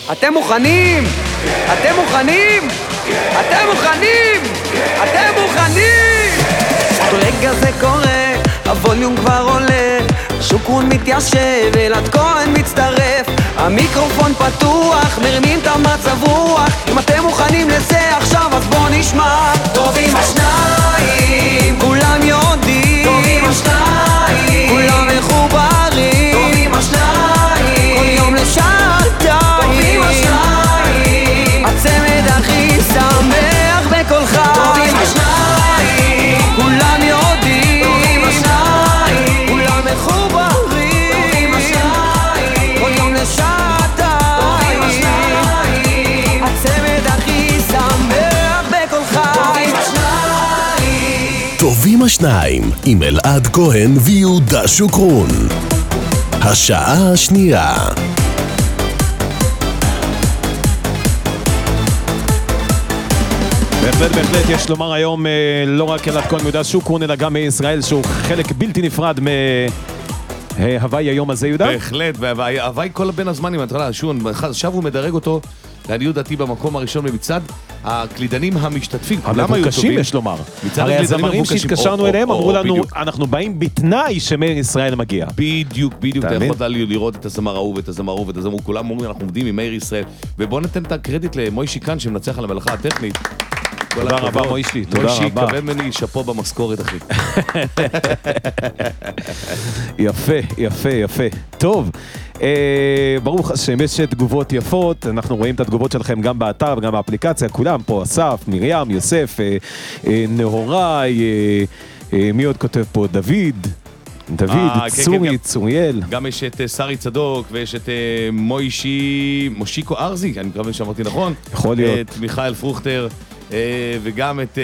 אתם מוכנים? אתם מוכנים? אתם מוכנים? אתם מוכנים? רגע זה קורה, הווליום כבר עולה, שוקרון מתיישב, אלעד כהן מצטרף, המיקרופון פתוח, מרימים את המצב רוח. אם אתם מוכנים לזה עכשיו אז בוא נשמע. טובים השניים, כולם יודעים, טובים השניים, כולם מחוברים, טובים השניים, כל יום לשעתיים, טובים השניים, הצמד הכי שמח בכל חי, טובים השניים, כולם יודעים, טובים השניים, כולם מחוברים, טובים השניים, כל יום לשעתיים, טובים השניים, הצמד הכי שמח בכל חי. טובים השניים עם אלעד כהן ויהודה שוקרון. השעה השנייה. בהחלט יש לומר היום לא רק אלעד כהן ויהודה שוקרון אלא גם ישראל שהוא חלק בלתי נפרד מהוואי היום הזה. יהודה? בהחלט, והוואי כל בין הזמנים, עכשיו הוא מדרג אותו לעניות דעתי במקום הראשון במצד הקלידנים המשתתפים. המבוקשים יש לומר. הרי הזמרים שהתקשרנו אליהם אמרו לנו אנחנו באים בתנאי שמאיר ישראל מגיע. בדיוק, אתה יכול לראות את הזמר ההוא ואת הזמר ההוא ואת הזמר, כולם אומרים אנחנו עובדים עם מאיר ישראל, ובואו ניתן את הקרדיט למוישי כאן שמנצח על המלאכה הטכנית. תודה רבה מוישי, תודה רבה. מוישי, כבד ממני, שפו במשכורת אחי. יפה. טוב, ברוך השם, יש תגובות יפות, אנחנו רואים את התגובות שלכם גם באתר וגם באפליקציה, כולם פה, אסף, מרים, יוסף, נהוראי, מי עוד כותב פה? דוד, צוריאל. גם יש את שרי צדוק ויש את מושיקו ארזי, אני מקווה שאמרתי נכון. יכול להיות. את מיכאל פרוכטר. וגם את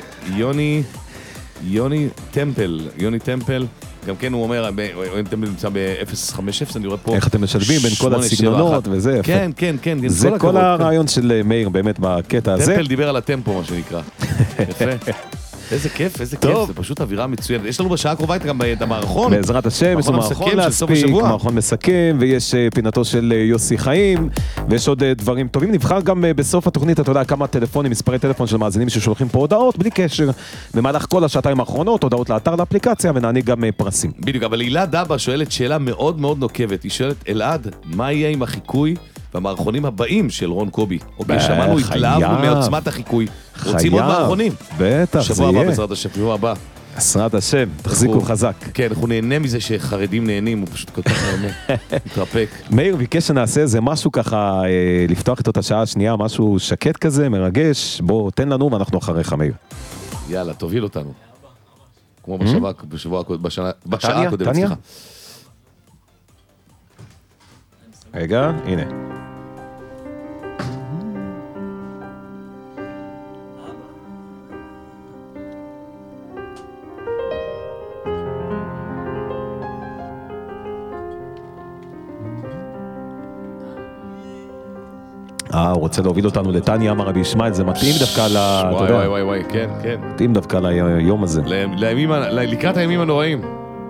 יוני טמפל, גם כן הוא אומר, יוני טמפל נמצא ב-050, אני רואה פה. איך אתם משלבים בין כל הסגנונות וזה יפה. כן. זה כל הרעיון של מאיר באמת בקטע הזה. טמפל דיבר על הטמפו מה שנקרא. יפה. איזה כיף, זה פשוט אווירה מצוינת. יש לנו בשעה הקרובה גם את המערכון. בעזרת השם, יש לנו מערכון להספיק, מערכון מסכם, ויש פינתו של יוסי חיים, ויש עוד דברים טובים. נבחר גם בסוף התוכנית, אתה יודע, כמה טלפונים, מספרי טלפון של מאזינים ששולחים פה הודעות, בלי קשר, במהלך כל השעתיים האחרונות, הודעות לאתר לאפליקציה, ונעניק גם פרסים. בדיוק, אבל אלעד דבא שואלת שאלה מאוד מאוד נוקבת. היא שואלת, אלעד, מה יהיה עם החיקוי במערכונים הבאים של רון קובי? אוקיי, שמענו התלהבנו מעוצמת החיקוי. רוצים עוד מערכונים. בטח, שבוע הבא בעזרת השם, שבוע הבא. בעזרת השם, תחזיקו חזק. כן, אנחנו נהנה מזה שחרדים נהנים, הוא פשוט כל כך מתרפק. מאיר ביקש שנעשה איזה משהו ככה, לפתוח איתו את השעה השנייה, משהו שקט כזה, מרגש, בוא תן לנו ואנחנו אחריך מאיר. יאללה, תוביל אותנו. כמו בשעה הקודמת, סליחה. רגע, הנה. הוא רוצה להוביל אותנו לטניה אמר רבי ישמעאל, זה מתאים דווקא וואי, כן. מתאים דווקא ליום הזה. לקראת הימים הנוראים.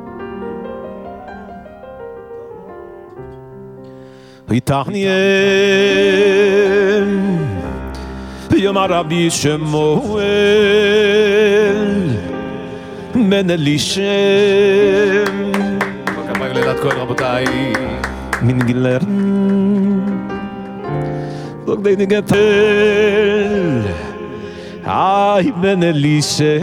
טניה ביום רבי שמואל בן אלישע כפיים לאלעד כהן רבותיי מנגלר בוגדי נגתל בן אלישע.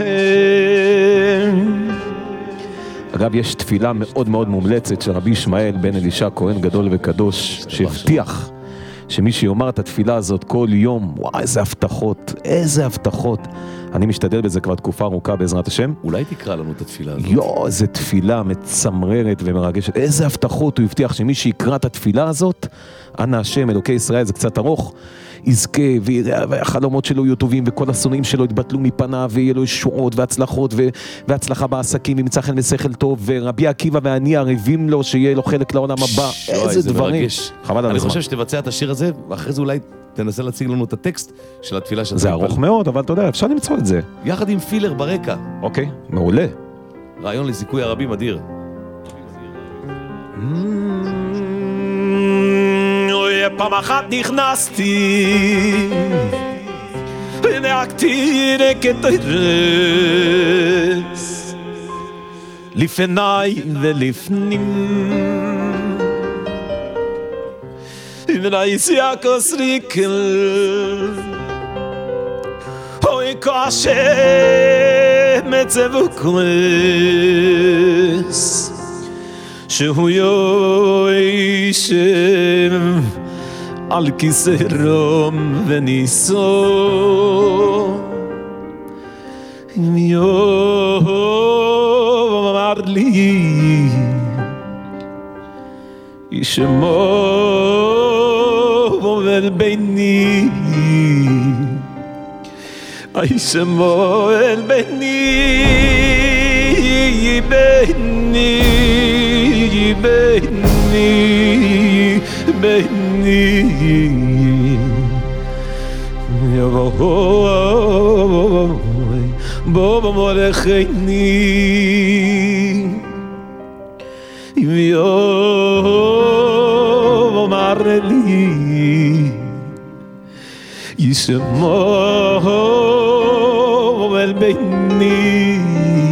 אגב, יש תפילה מאוד מאוד מומלצת של רבי ישמעאל בן אלישע כהן גדול וקדוש, שהבטיח שמי שיאמר את התפילה הזאת כל יום, וואי, איזה הבטחות. אני משתדל בזה כבר תקופה ארוכה בעזרת השם. אולי תקרא לנו את התפילה הזאת. איזה תפילה מצמררת ומרגשת. איזה הבטחות הוא הבטיח שמי שיקרא את התפילה הזאת, אנא השם אלוקי ישראל, זה קצת ארוך, יזכה והחלומות שלו יהיו טובים וכל השונאים שלו יתבטלו מפניו ויהיה לו ישועות והצלחות והצלחה בעסקים וימצא חן ושכל טוב ורבי עקיבא ואני ערבים לו שיהיה לו חלק לעולם הבא. איזה דברים. אני חושב שתבצע את השיר הזה ואחרי זה אולי תנסה להציג לנו את הטקסט של התפילה של זה ארוך מאוד, אבל אתה יודע, אפשר למצוא את זה. יחד עם פילר ברקע. אוקיי, מעולה. רעיון לזיכוי הרבים אדיר. פעם אחת נכנסתי ונהגתי כתרס לפני ולפנים ונעיסיה כוסריקל אוי קשה מצבו כועס שהוא יושב על כיסא רום וניסו יום אמר לי ישמור אל ביני ישמור אל ביני ביני ביני ביני בוא מולכני ויאמר לי ישמור אל ביני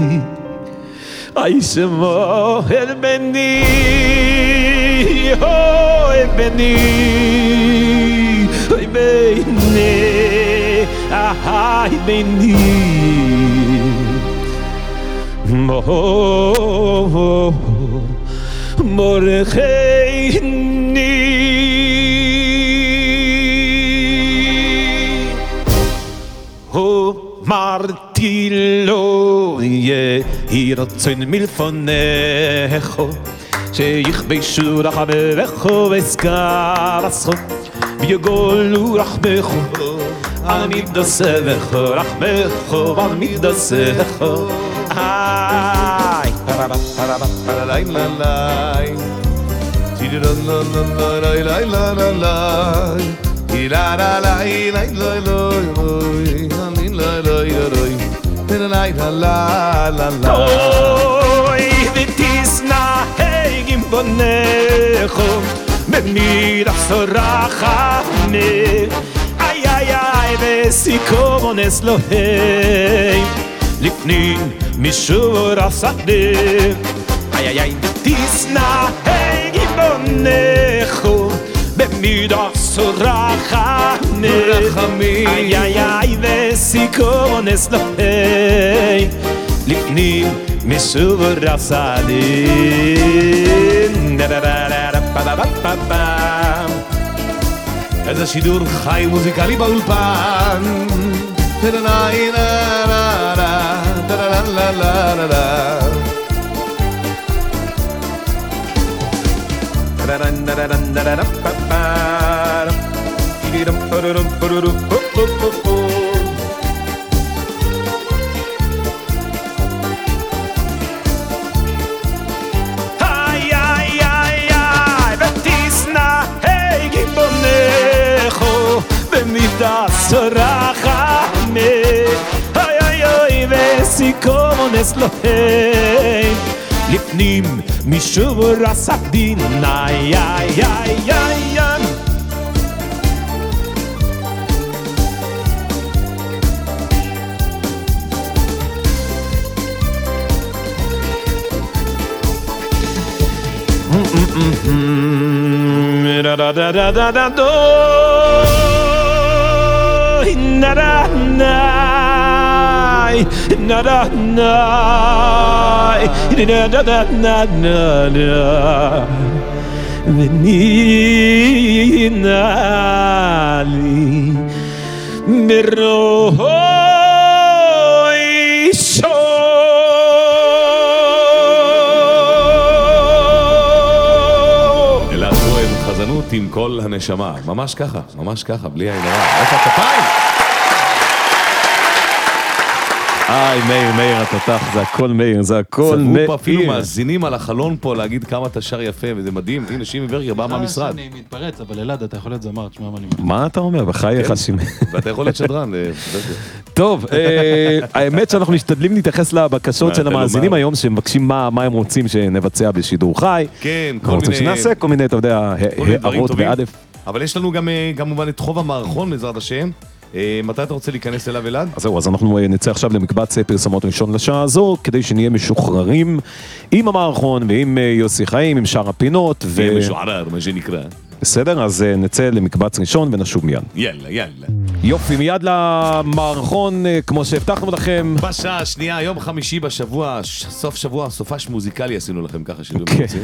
ישמור אל ביני אוי ביני אוי ביני אהי ביני מורכני אמרתי לו יהי רצון מלפונך שיכבשו רחמך וסקרסך ויגולו רחמך על מידסך רחמך על מידסך היי ליי ליי ליי ליי אוי ותשנהג עם בונך במידה סורחת איי איי איי וסיכומונס לוהי לפנים משור השדה איי איי איי ותשנהג עם בונך במידה סורחת איי איי איי וסיכומונס לוהי לפנים משור השדה איזה שידור חי מוזיקלי באולפן סורחת איי איי איי וסיכומונס לוהי לפנים משור השדין איי איי איי איי da da da da da da do na na na na na na na na na na veninali meroi so אלעד כהן, חזנות עם כל הנשמה, ממש ככה, בלי עין הרע. איפה הכפיים? מאיר התותח, זה הכל מאיר, זה הכל מאיר. צברו פה אפילו מאזינים על החלון פה להגיד כמה אתה שר יפה, וזה מדהים. הנה שימי ברגר בא מהמשרד. אני מתפרץ, אבל אלעד, אתה יכול להיות זמר, תשמע מה אני אומר. מה אתה אומר? בחייך שימי. ואתה יכול להיות שדרן. טוב, האמת שאנחנו משתדלים להתייחס לבקשות של המאזינים היום, שמבקשים מה הם רוצים שנבצע בשידור חי. כן, כל מיני... שנעשה כל מיני, אתה יודע, הערות באלף. אבל יש לנו גם כמובן את חוב המערכון, בעזרת השם. מתי אתה רוצה להיכנס אליו, אלעד? אז זהו, אז אנחנו נצא עכשיו למקבץ פרסומות ראשון לשעה הזו, כדי שנהיה משוחררים עם המערכון ועם יוסי חיים, עם שאר הפינות. משוערר, מה שנקרא. בסדר, אז נצא למקבץ ראשון ונשוב מיד. יאללה, יאללה. יופי, מיד למערכון, כמו שהבטחנו לכם. בשעה השנייה, יום חמישי בשבוע, סוף שבוע, סופש מוזיקלי עשינו לכם ככה שדומים רוצים.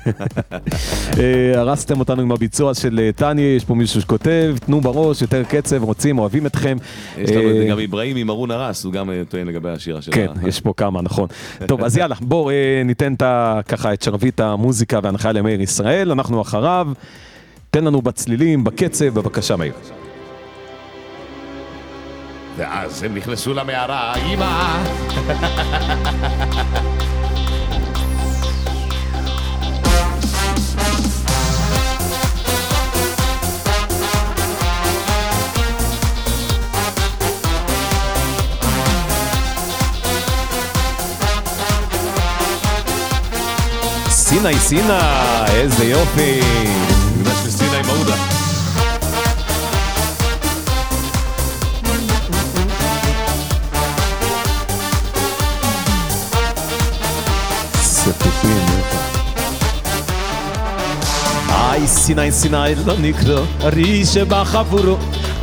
הרסתם אותנו עם הביצוע של טניה, יש פה מישהו שכותב, תנו בראש, יותר קצב, רוצים, אוהבים אתכם. יש לנו גם איברהים עם ארון הרס, הוא גם טוען לגבי השירה שלו. כן, יש פה כמה, נכון. טוב, אז יאללה, בואו ניתן ככה את שרביט המוזיקה והנחיה למאיר ישראל, אנחנו אחריו. תן לנו בצלילים, בקצב, בבקשה מאיר. ואז הם נכנסו למערה, אמא! סיני, איזה יופי! נגדש לסיני מעודה. סיני לא נקרא, ארי שבחבורו,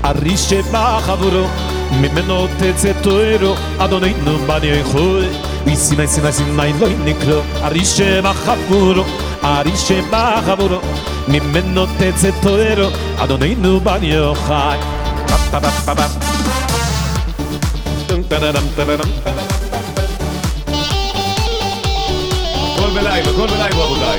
ממנו תצא תוארו, אדוננו בניחוי. סיני לא נקרא, ארי שבחבורו, ממנו תצא תוארו, אדוננו בניחוי. הכל בלייב רבותיי.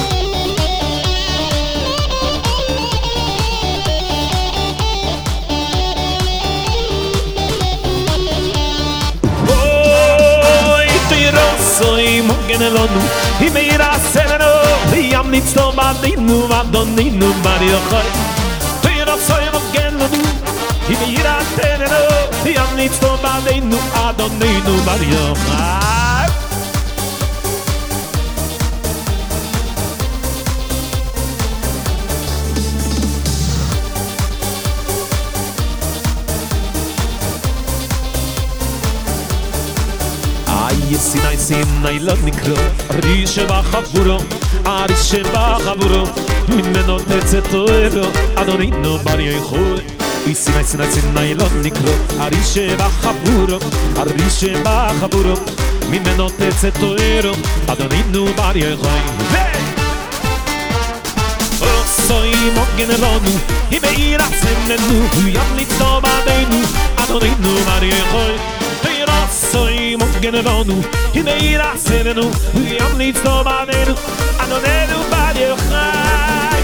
Soy mogen elonu, hi meira sereno, yam nit sto badinu, adoninu mario khoy. Tira soy mogen elonu, hi meira sereno, yam nit sto badinu, adoninu mario khoy. סיני לא נקרא, ארי שבחבורו, ממנו תצא תוארו, אדוננו בניחוי. סיני לא נקרא, ארי שבחבורו, ממנו תצא תוארו, אדוננו בניחוי. סוי מוגן אלונו, היא בעירה סמנו, ים לצטו בדינו, אדוננו בניחוי. Soy mogen elonu, hi meira serenu, yam nit sto badenu, adonenu badiochay.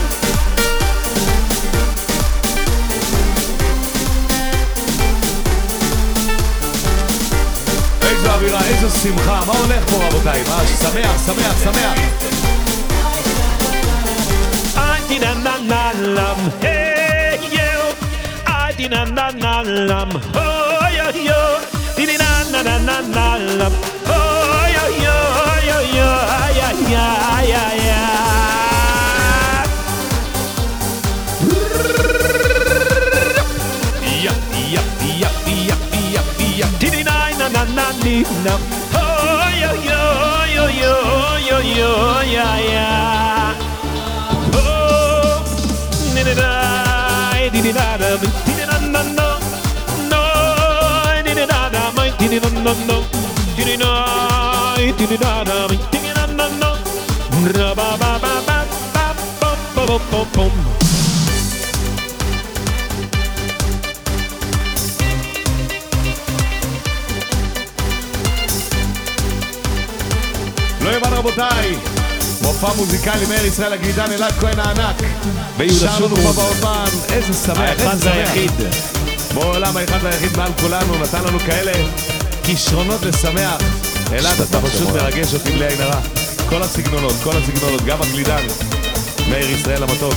איזו אווירה, איזו שמחה, מה הולך פה רבותיי? מה, שמח. Ay-di-na-na-na-lam, hey yo, ay-di-na-na-na-lam, oh yo-yo. Di-di-na-na-na-na-lam, oh yo-yo, yo-yo, ay-ay-ay-ay-ay. Di-di-na-na-na-na-lam, oh yo-yo, yo-yo, yo-yo, ay-ay-ay. Oh, di-di-na, di-di-na-na, di-di-na-na-na. לא יבן רבותיי, מופע מוזיקלי מאיר ישראל הגלידן, אלעד כהן הענק שר לנו פה באופן, איזה שמח, האחד זה היחיד בעולם, האחד והיחיד מעל כולנו, נתן לנו כאלה כישרונות לשמח. אלעד, אתה פשוט מרגש אותי בלי עין הרע. כל הסגנונות, גם הגלידן, מאיר ישראל המתוק.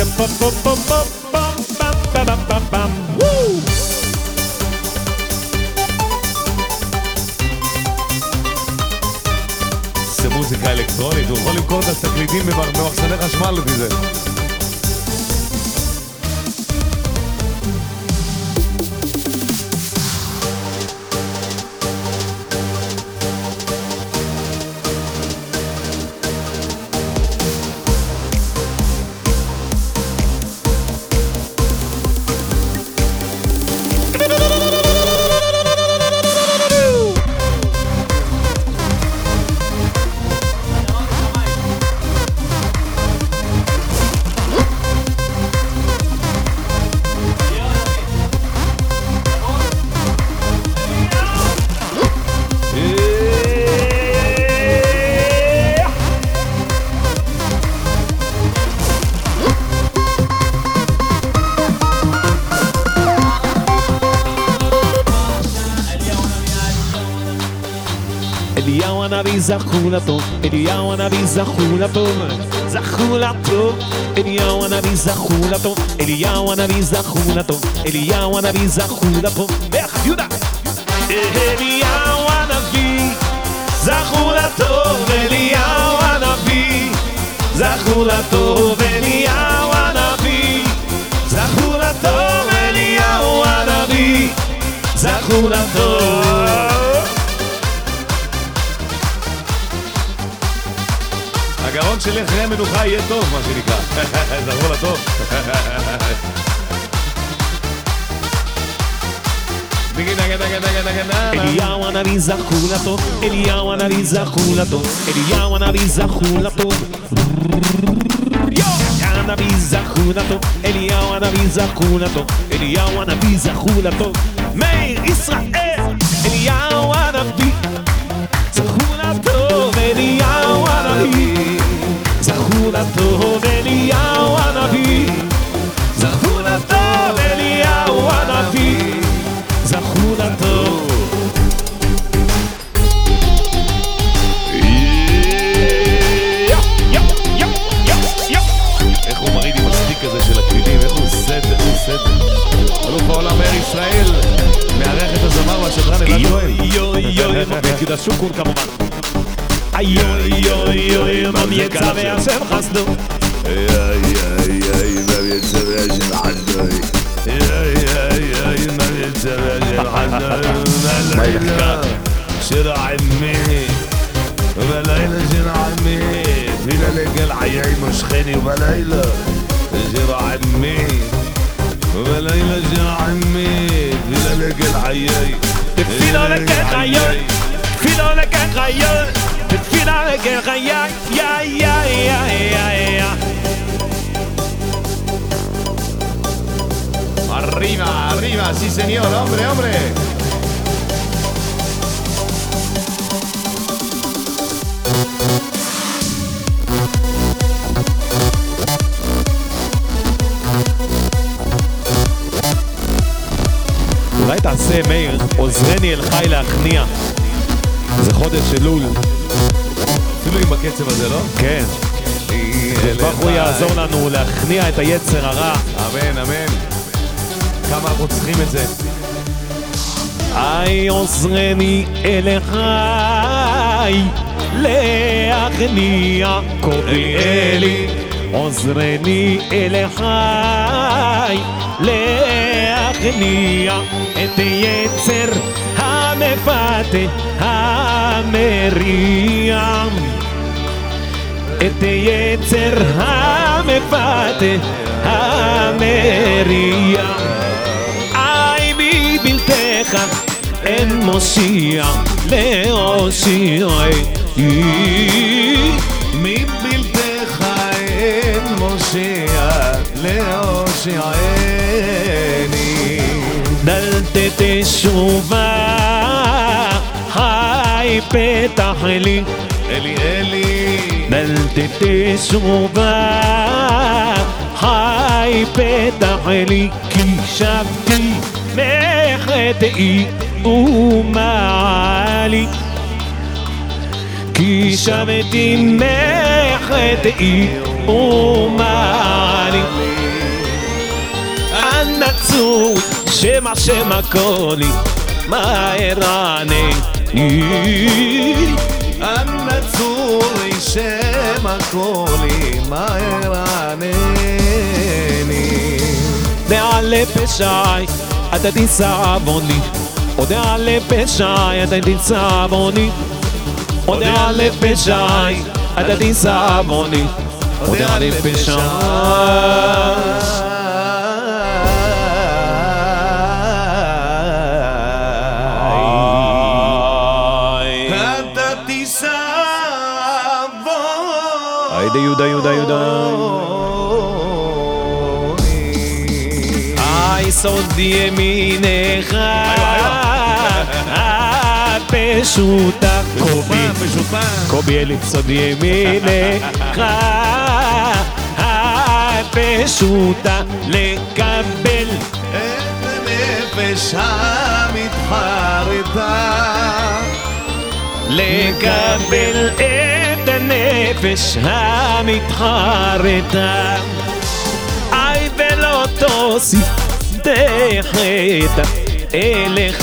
זה מוזיקה אלקטרונית, הוא יכול למכור את התקליטים במחסני חשמל לפי זה. אליהו הנביא זכו לטוב, אליהו הנביא זכו לטוב, זכו לטוב, אליהו הנביא זכו לטוב, אליהו הנביא זכו לטוב, אליהו הנביא זכו לטוב, ביחד יהודה! אליהו הנביא זכו לטוב, אליהו הנביא זכו לטוב, אליהו הנביא זכו לטוב, אליהו הנביא זכו לטוב. הגרון שלי אחרי המנוחה יהיה טוב, מה שנקרא. זכו לטוב. אליהו הנביא זכו לטוב, אליהו הנביא זכו לטוב, אליהו הנביא זכו לטוב, הנביא זכו לטוב, אליהו הנביא זכו לטוב, אליהו הנביא זכו לטוב, מאיר ישראל, אליהו הנביא זכו לטוב, אליהו הנביא זכו לטוב, אליהו הנביא זכו לטוב, אליהו הנביא זכו לטוב. איך הוא מריד עם הסטיק הזה של הכלילים, איך הוא סדר, איך הוא סדר. אלוף העולם מאיר ישראל, מארח את הזמר והשדרן אלעד כהן. יוי יוי יהודה שוקרון כמובן. יוי יוי יוי ממייצא והשם חסדו. יוי יוי יוי ממייצא והשם חסדו. יוי יוי יוי ממייצא והשם חסדו. בלילה של עמי ובלילה של עמי תפילה לגל חיי משכני ובלילה של עמי ובלילה של עמי תפילה לגל חיי תפילה לגל חיי תפילה לגל חיי תפילה לגל חיי יא יא יא יא Arriba, arriba, sí señor, hombre, hombre. אולי תעשה מאיר, עוזרני אל חי להכניע. זה חודש אלול. אפילו עם הקצב הזה, לא? כן. ברוך הוא יעזור לנו להכניע את היצר הרע. אמן, אמן. כמה אנחנו צריכים את זה. איי עוזרני אל חי להכניע קוריאלי עוזרני אל חי להכניע את יצר המפתה המריע את יצר המפתה המריע איי מבלתך אין מושיע להושיעי מבלתך אין מושיע להושיעני דלת תשובה חי פתח לי אלי אלי דלת תשובה חי פתח לי כי שבתי מחטאי ומעלי כי שבתי מחטאי ומעלי הנצור שמה קולי מהר ענה הנצור שמה קולי מהר ענני דעלה פשעי אתה תצעבוני או דעלה פשעי אתה תצעבוני או דעלה פשעי אתה תצעבוני או דעלה פשעי היידה יהודה יהודה יהודה סוד ימינך פשוטה קובי אלי סוד ימינך פשוטה לקבל את הנפש המתחרטה לקבל את הנפש המתחרטה אי ולא תוסיף דחת אליך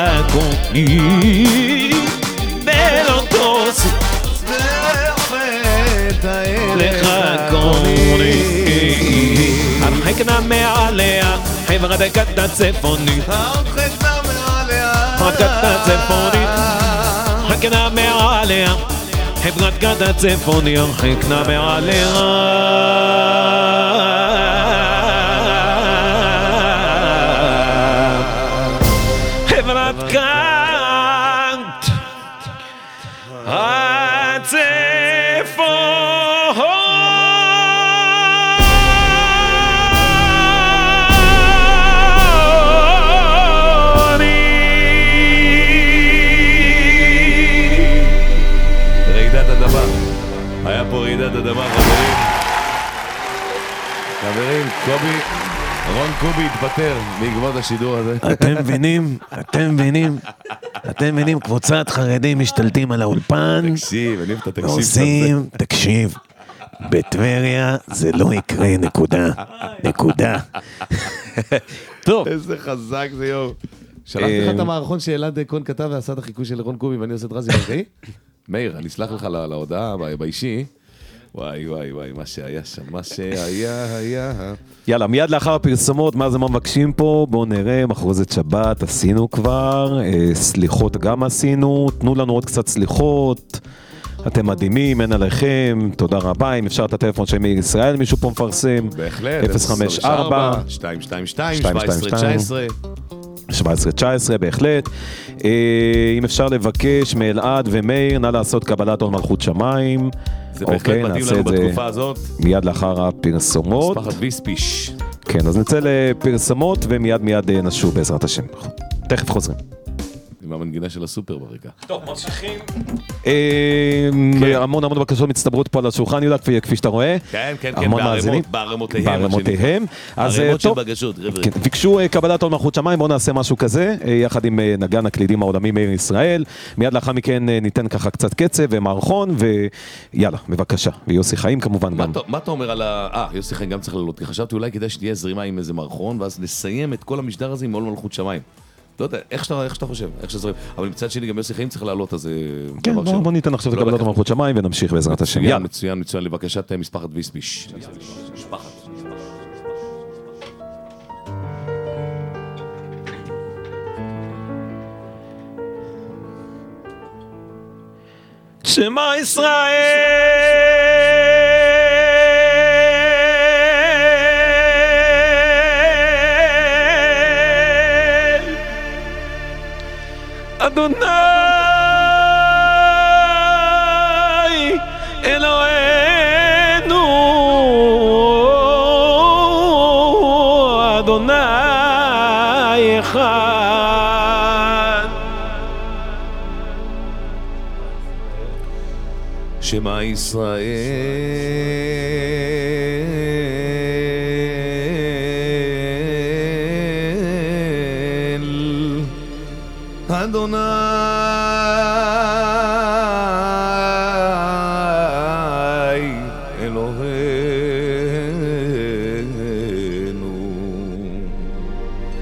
קוני ולא תוסיף דחת אליך קוני הרחק נא מעליה חברת כת הצפוני הרחק נא מעליה חברת כת הצפוני הרחק נא מעליה חברת כת הצפוני הרחק נא מעליה היה פה רעידת אדמה, חברים, רון קובי התפטר בעקבות השידור הזה. אתם מבינים, קבוצת חרדים משתלטים על האולפן, תקשיב, אני אוהב את התקשיב. עושים, תקשיב, בטבריה זה לא יקרה, נקודה. טוב. איזה חזק זה יום. שלחתי לך את המערכון שאלעד כהן כתב ועשה את החיקוי של רון קובי ואני עושה את רזי ברקאי? מאיר, אני אסלח לך להודעה באישי. וואי, מה שהיה. יאללה, מיד לאחר הפרסומות, מה מבקשים פה? בואו נראה, מחרוזת שבת עשינו כבר, סליחות גם עשינו, תנו לנו עוד קצת סליחות, אתם מדהימים, אין עליכם, תודה רבה, אם אפשר את הטלפון של מאיר ישראל, מישהו פה מפרסם, בהחלט, 054 222 17-19 בהחלט. אם אפשר לבקש מאלעד ומאיר, נא לעשות קבלת עול מלכות שמיים. זה בהחלט מתאים לנו בתקופה הזאת. מיד לאחר הפרסומות. משפחת ויספיש. כן, אז נצא לפרסומות ומיד נשוב בעזרת השם. תכף חוזרים. עם המנגינה של הסופר ברקע. טוב, ממשיכים. המון בקשות מצטברות פה על השולחן, יהודה, כפי שאתה רואה. כן, בערמותיהם. בערמות של בקשות. ביקשו קבלת עול מלכות שמיים, בואו נעשה משהו כזה, יחד עם נגן הקלידים העולמי מאיר ישראל. מיד לאחר מכן ניתן ככה קצת קצב ומערכון, ויאללה, בבקשה. ויוסי חיים כמובן גם. מה אתה אומר על יוסי חיים גם צריך לעלות, כי חשבתי אולי כדאי שתהיה זרימה עם איזה מערכון, ואז נסיים את כל המשדר הזה עם עול מלכות שמיים. לא יודע, איך שאתה חושב, איך שזרים. אבל מצד שני גם יוסי חיים צריך לעלות, אז כן, בוא ניתן עכשיו את קבלת מלכות שמיים ונמשיך בעזרת השם. מצוין, לבקשת משפחת ויספיש. שמע ישראל אדוני אלוהינו אדוני אחד שמע ישראל אדוני אלוהינו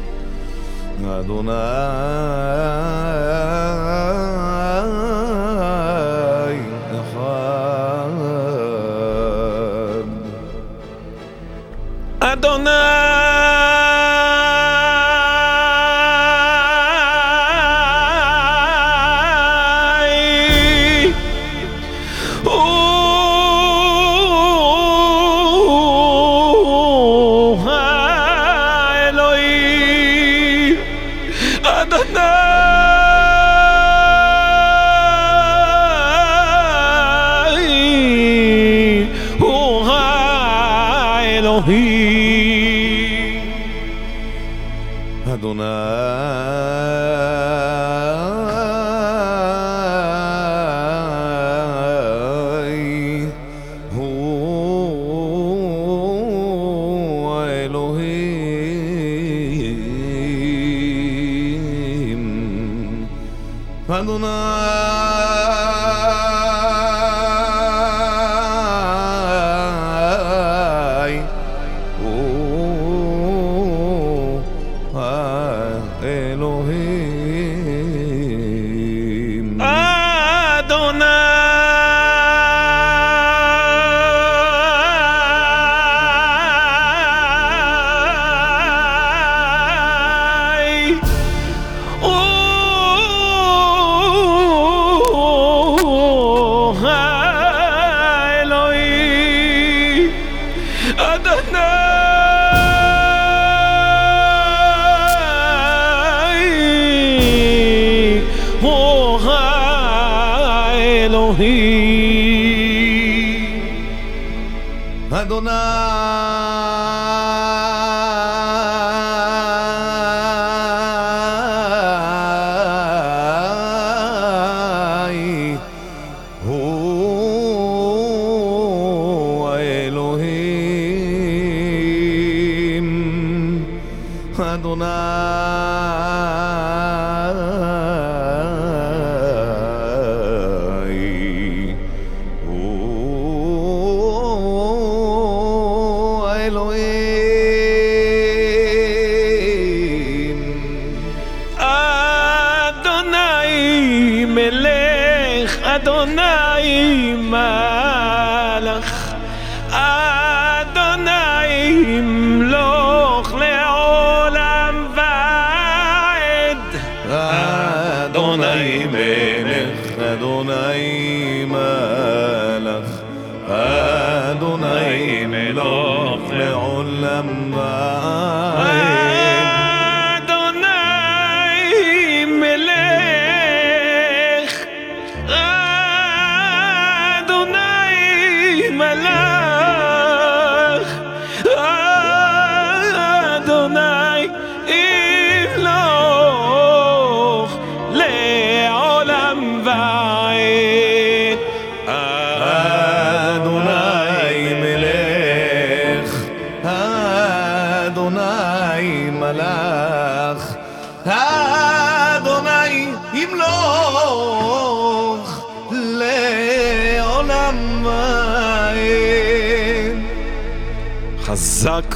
חזק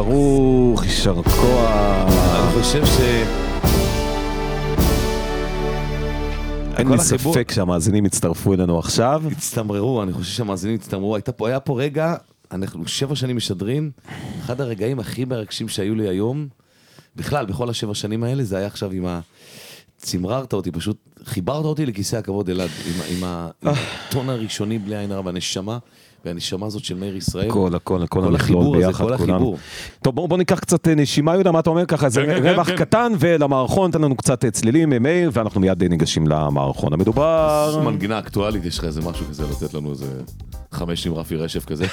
וברוך, יישר כוח. אני חושב ש... אין לי ספק שהמאזינים הצטרפו אלינו עכשיו. הצטמררו, אני חושב שהמאזינים הצטמררו. היה פה רגע, אנחנו 7 שנים משדרים, אחד הרגעים הכי מרגשים שהיו לי היום, בכלל, בכל 7 שנים האלה, זה היה עכשיו עם צמררת אותי, פשוט חיברת אותי לכיסא הכבוד אלעד, עם הטון הראשוני בלי עין הרע, והנשמה, והנשמה הזאת של מאיר ישראל. הכל המכלול ביחד, כולנו. טוב, בוא ניקח קצת נשימה, יהודה, מה אתה אומר ככה? זה רווח קטן, ולמערכון תן לנו קצת צלילים, מאיר, ואנחנו מיד ניגשים למערכון המדובר. מנגינה אקטואלית, יש לך איזה משהו כזה, לתת לנו איזה 5 עם רפי רשף כזה.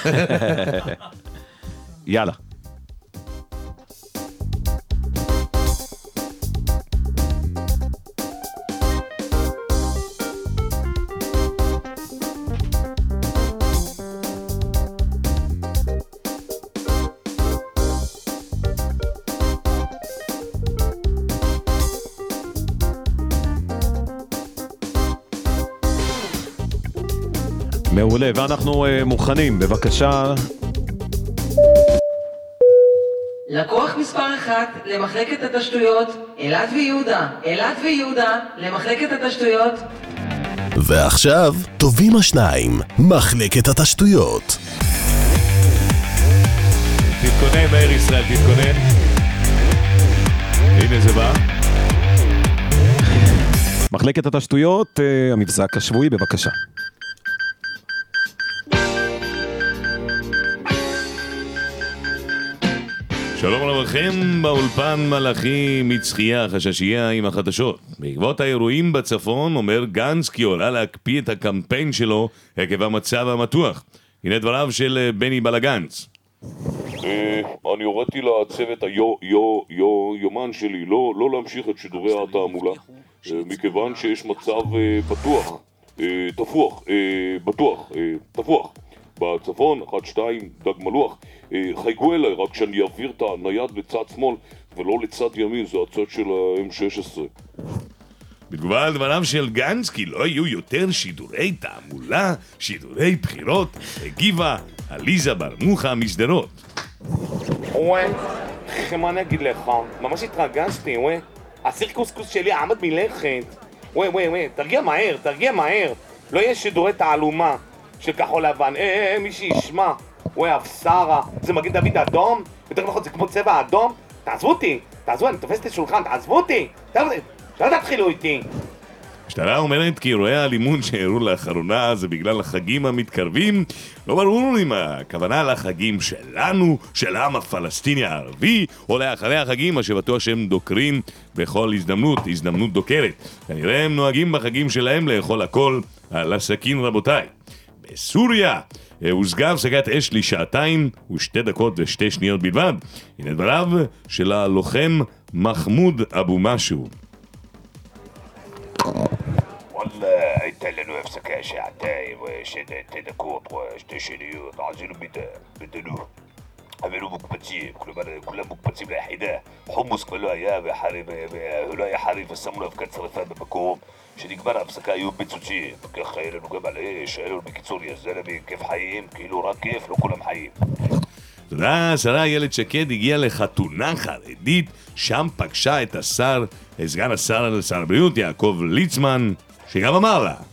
יאללה. מעולה, ואנחנו מוכנים, בבקשה. לקוח מספר 1 למחלקת התשתויות, אלעד ויהודה. אלעד ויהודה למחלקת התשתויות. ועכשיו, טובים השניים, מחלקת התשתויות. תתכונן, מאיר ישראל, תתכונן. הנה זה בא. מחלקת התשתויות, המבזק השבועי, בבקשה. שלום לכם, באולפן מלאכי מצחייה חששייה עם החדשות. בעקבות האירועים בצפון אומר גנץ כי עולה להקפיא את הקמפיין שלו עקב המצב המתוח. הנה דבריו של בני בלגנץ. אני הורדתי לצוות היומן שלי לא להמשיך את שידורי התעמולה מכיוון שיש מצב תפוח בצפון, 1-2, דג מלוח. חייגו אליי רק שאני אעביר את הנייד לצד שמאל ולא לצד ימין, זה הצד של ה-M16. בתגובה על דבריו של גנץ כי לא יהיו יותר שידורי תעמולה, שידורי בחירות, הגיבה עליזה ברמוחה משדרות. וואי, מה אני אגיד לך? ממש התרגשתי, וואי. הסיר קוסקוס שלי עמד מלכת. וואי, תרגיע מהר. לא יהיה שידורי תעלומה של כחול לבן. מי שישמע. וואי, אבשרה. זה מגן דוד אדום? יותר נכון, זה כמו צבע אדום? תעזבו אותי, אני תופס את השולחן, תעזבו אותי. שלא תתחילו איתי. המשטרה אומרת כי אירועי האלימות שהראו לאחרונה זה בגלל החגים המתקרבים. לא ברור אם הכוונה לחגים שלנו, של העם הפלסטיני הערבי, או לאחרי החגים, מה שבטוח שהם דוקרים בכל הזדמנות דוקרת. כנראה הם נוהגים בחגים שלהם לאכול הכל על הסכין, רבותיי. בסוריה הושגה הפסקת אש ל2:02:02 בלבד. הנה דבריו של הלוחם מחמוד אבו משהו. וואלה, הייתה לנו הפסקה שעתיים ושתי דקות, 2 שניות, עשינו בדנו. אבל מוקפצים, כולם מוקפצים ליחידה. חומוס כבר לא היה ולא היה חריף ושמנו אבקת שרפה במקום. שנגמר ההפסקה היו פיצוצים, וכך היה לנו גם על האש, היה לנו בקיצור יזלמי, כיף חיים, כאילו רק כיף, לא כולם חיים. תודה, השרה איילת שקד הגיעה לחתונה חרדית, שם פגשה את סגן שר הבריאות יעקב ליצמן, שגם אמר לה.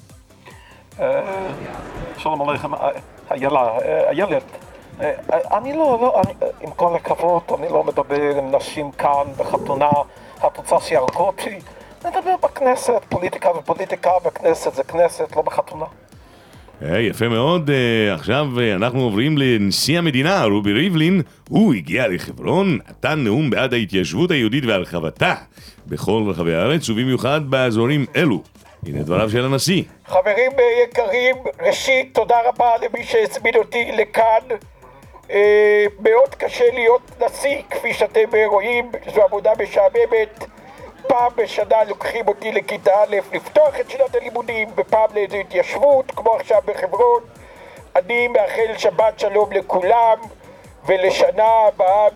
שלום עליכם, איילת, אני לא, עם כל הכבוד, אני לא מדבר עם נשים כאן בחתונה, את רוצה שירגו אותי? נדבר בכנסת, פוליטיקה ופוליטיקה, בכנסת זה כנסת, לא בחתונה. יפה מאוד, עכשיו אנחנו עוברים לנשיא המדינה, רובי ריבלין. הוא הגיע לחברון, נתן נאום בעד ההתיישבות היהודית והרחבתה בכל רחבי הארץ, ובמיוחד באזורים אלו. הנה דבריו של הנשיא. חברים יקרים, ראשית תודה רבה למי שהזמין אותי לכאן. מאוד קשה להיות נשיא, כפי שאתם רואים, זו עבודה משעממת. פעם בשנה לוקחים אותי לכיתה א' לפתוח את שנת הלימודים, ופעם לאיזו התיישבות, כמו עכשיו בחברון. אני מאחל שבת שלום לכולם, ולשנה הבאה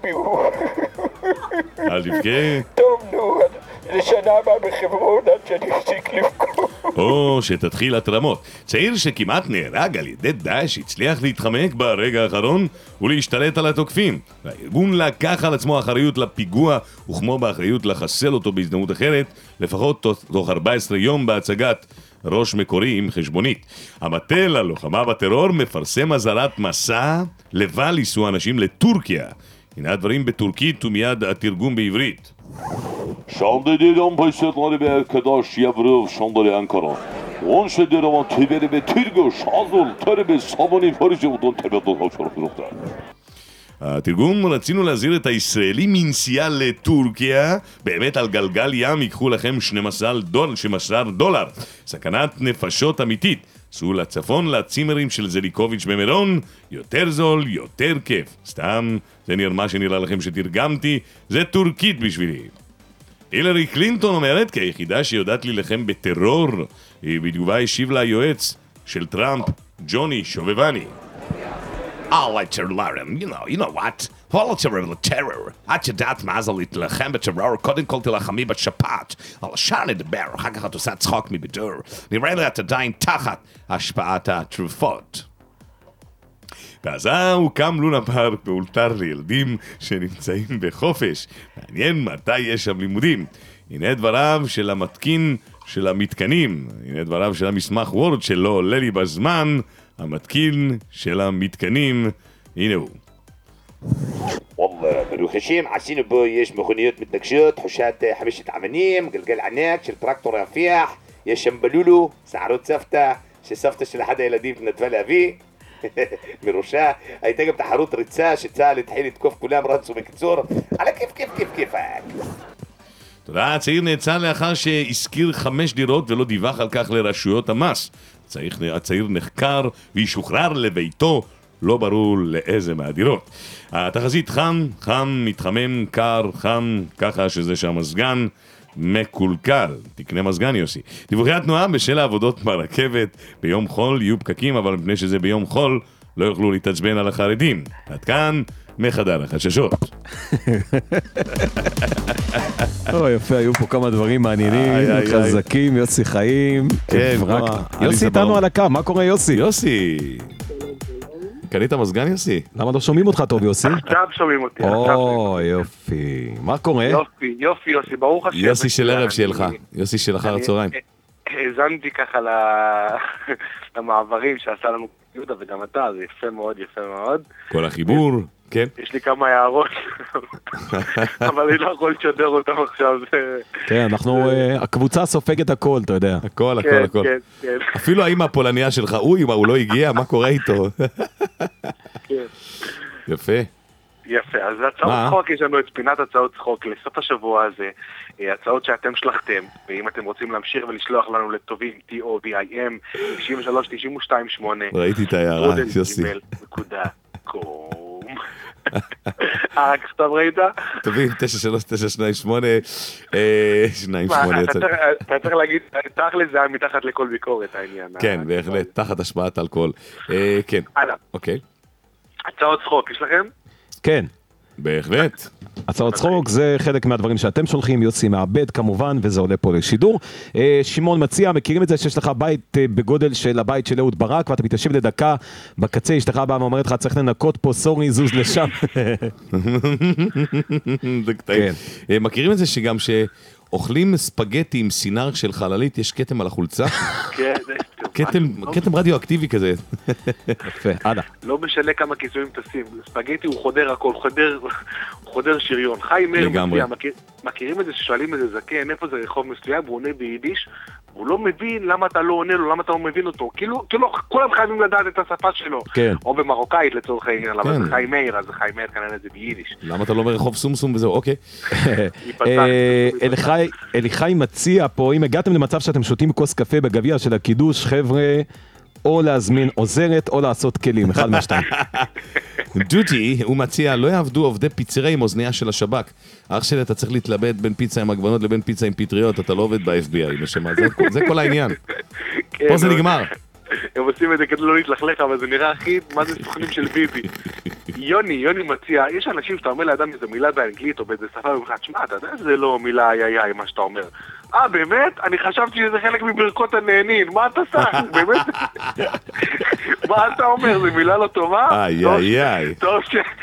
אל תבכה. טוב, נו, לשנה הבאה בחברון עד שאני אפסיק לבכות. או שתתחיל התרמות. צעיר שכמעט נהרג על ידי דאעש הצליח להתחמק ברגע האחרון ולהשתלט על התוקפים. והארגון לקח על עצמו אחריות לפיגוע, וכמו באחריות לחסל אותו בהזדמנות אחרת, לפחות תוך 14 יום בהצגת ראש מקורי עם חשבונית. המטה ללוחמה בטרור מפרסם אזהרת מסע לבל ייסעו אנשים לטורקיה. הנה הדברים בטורקית ומיד התרגום בעברית. Şanlı dedim başlatları be arkadaş yavrum şanları Ankara. On şederevan tüberi be Türgü şazul törbe sabuni farıcı udon tebedol hoşorukta. התרגום, רצינו להזהיר את הישראלים מנסיעה לטורקיה, באמת על גלגל ים ייקחו לכם 12 דולר, סכנת נפשות אמיתית. סעו לצפון לצימרים של זליקוביץ' במירון, יותר זול, יותר כיף. סתם, זה נראה שנראה לכם שתרגמתי, זה טורקית בשבילי. הילרי קלינטון אומרת כי היחידה שיודעת להילחם בטרור, היא בתגובה השיב לה היועץ של טראמפ, ג'וני שובבני. I'll let you learn, you know what? Volatile terror. את יודעת מה זה להתלחם בטרור? קודם כל תלחמי בשפעת. על השאר נדבר, אחר כך את עושה צחוק מבידור. נראה לי את עדיין תחת השפעת התרופות. בעזה הוקם לונה פארק מאולתר לילדים שנמצאים בחופש. מעניין מתי יש שם לימודים. הנה דבריו של המתקין של המתקנים. הנה דבריו של המסמך וורד שלא עולה לי בזמן. המתקין של המתקנים. הנה הוא. والله ברוך השם, עשינו בו, יש מכוניות מתנגשות, חושת 5 אבנים, גלגל ענק של טרקטור רפיח, יש שם בלולו, שערות סבתא, שסבתא של אחד הילדים נדבה להביא, מראשה, הייתה גם תחרות ריצה שצה"ל התחיל לתקוף כולם, רצו בקיצור, על הכיף כיף כיף כיף. תודה, הצעיר נעצר לאחר שהזכיר 5 דירות ולא דיווח על כך לרשויות המס. הצעיר נחקר וישוחרר לביתו, לא ברור לאיזה מהדירות. התחזית חם, מתחמם, קר, חם, ככה שזה שהמזגן מקולקל. תקנה מזגן יוסי. דיווחי התנועה בשל העבודות ברכבת ביום חול יהיו פקקים, אבל מפני שזה ביום חול לא יוכלו להתעצבן על החרדים. עד כאן מחדר החששות. יפה, היו פה כמה דברים מעניינים, חזקים, יוסי חיים. יוסי איתנו על הקו, מה קורה יוסי? יוסי, קנית מזגן יוסי? למה לא שומעים אותך טוב יוסי? עכשיו שומעים אותי. יופי, מה קורה? יופי, ברוך השם. יוסי של ערב שלך, יוסי של אחר הצהריים. האזנתי ככה למעברים שעשה לנו יהודה וגם אתה, זה יפה מאוד. כל החיבור, כן. יש לי כמה הערות, אבל אני לא יכול לשדר אותם עכשיו. כן, אנחנו, הקבוצה סופגת הכל, אתה יודע. הכל. אפילו האמא הפולניה שלך, הוא לא הגיע, מה קורה איתו? יפה. אז הצעות צחוק, יש לנו את פינת הצעות צחוק לסוף השבוע הזה, הצעות שאתם שלחתם, ואם אתם רוצים להמשיך ולשלוח לנו לטובים, TOVIM 93-92-8 ראיתי את ההערה, יוסי. רק כתב ראית? טובים, 93-92-8 אתה צריך להגיד, תכל'ס זה היה מתחת לכל ביקורת העניין. כן, בהחלט, תחת השפעת אלכוהול. כן, אוקיי. הצעות צחוק, יש לכם? כן. בהחלט. הצעות צחוק זה חלק מהדברים שאתם שולחים, יוסי מעבד כמובן, וזה עולה פה לשידור. שמעון מציע, מכירים את זה שיש לך בית בגודל של הבית של אהוד ברק, ואתה מתיישב לדקה, בקצה אשתך באה ואומרת לך, צריך לנקות פה, סורי, זוז לשם. זה קטעים. מכירים את זה שגם אוכלים ספגטי עם סינר של חללית, יש כתם על החולצה? כן. כתם רדיואקטיבי כזה. יפה, עדה. לא משנה כמה כיסויים תשים, ספגטי הוא חודר הכל, חודר שריון. חיים מאיר מציע, מכירים את זה ששואלים איזה זקן, איפה זה רחוב מסוים, והוא עונה ביידיש, הוא לא מבין למה אתה לא עונה לו, למה אתה לא מבין אותו, כאילו כולם חייבים לדעת את השפה שלו, או במרוקאית לצורך העניין, למה זה חיים מאיר, אז חיים מאיר כנראה זה ביידיש. למה אתה לא ברחוב סומסום וזהו, אוקיי. אליחי מציע פה, אם הגעתם למצב שאתם שותים כוס קפה בגביע של הקידוש, חבר'ה, או להזמין עוזרת או לעשות כלים, אחד מהשתיים. דודי, הוא מציע, לא יעבדו עובדי פיצרי עם אוזניה של השב"כ. אח שלי, אתה צריך להתלבט בין פיצה עם עגבנות לבין פיצה עם פטריות, אתה לא עובד ב-FBI, זה כל העניין. פה זה נגמר. הם עושים את זה כדי לא להתלכלך, אבל זה נראה הכי, מה זה סוכנים של ביבי. יוני מציע, יש אנשים שאתה אומר לאדם איזו מילה באנגלית או באיזה שפה במחד, שמע, אתה יודע שזה לא מילה איי, מה שאתה אומר. באמת? אני חשבתי שזה חלק מברכות הנהנין, מה אתה סך? באמת? מה אתה אומר? זו מילה לא טובה? איי. טוב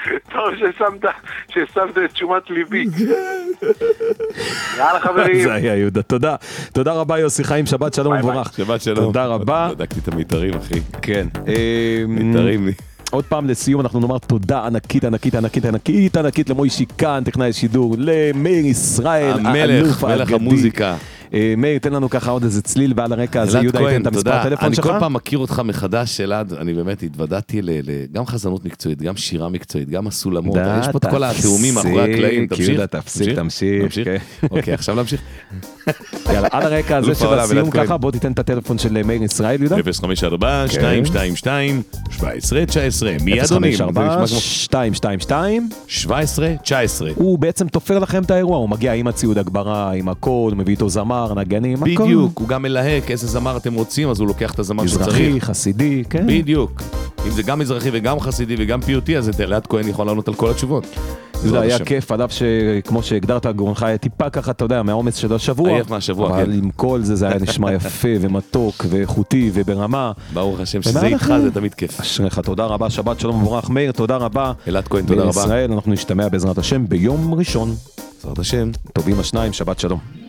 ששמת את תשומת ליבי. יאללה חברים. זה היה יהודה, תודה רבה יוסי חיים, שבת שלום ומבורך. שבת שלום. תודה רבה. בדקתי את המיתרים אחי. כן. מיתרים לי. עוד פעם לסיום אנחנו נאמר תודה ענקית למוישי כאן, טכנאי השידור, למאיר ישראל, המלך, מלך המוזיקה. מאיר, תן לנו ככה עוד איזה צליל ועל הרקע הזה, יהודה ייתן את המספר הטלפון שלך. אני כל פעם מכיר אותך מחדש, אלעד, אני באמת התוודעתי גם חזנות מקצועית, גם שירה מקצועית, גם הסולמות, יש פה את כל התאומים מאחורי הקלעים, תמשיך. אוקיי, עכשיו להמשיך. יאללה, על הרקע הזה של הסיום ככה, בוא תיתן את הטלפון של מאיר ישראל, יהודה. 054-222-1719, מיד עונים. 054-222-1719. הוא בעצם תופר לכם את האירוע, הוא מגיע עם הציוד הגברה, עם הכל, מביא איתו זמר, זמר, נגנים, הכל. בדיוק, הוא גם מלהק, איזה זמר אתם רוצים, אז הוא לוקח את הזמר שצריך. מזרחי, חסידי, כן. בדיוק. אם זה גם מזרחי וגם חסידי וגם פיוטי, אז אלעד כהן יכול לענות על כל התשובות. זה היה כיף, עליו שכמו שהגדרת, גורנך היה טיפה ככה, אתה יודע, מהעומס של השבוע. עייף מהשבוע, כן. אבל עם כל זה, זה היה נשמע יפה ומתוק ואיכותי וברמה. ברוך השם שזה איתך, זה תמיד כיף. אשריך, תודה רבה, שבת שלום מבורך, מאיר, תודה רבה. אלעד כהן, תודה רבה. בישראל, אנחנו נשתמע בעזרת השם ביום ראשון. בעזרת השם. טובים השניים, שבת שלום.